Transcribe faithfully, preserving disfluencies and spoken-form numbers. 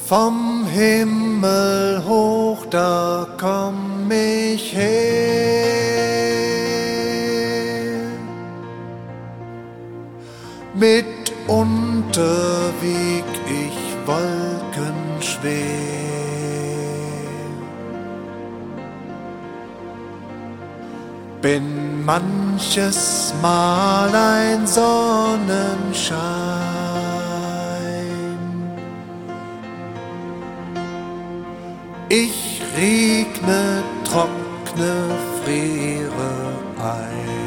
Vom Himmel hoch, da komm ich her. Mitunter wieg ich Wolken schwer. Bin manches Mal ein Sonnenschein. Ich regne, trockne, friere ein.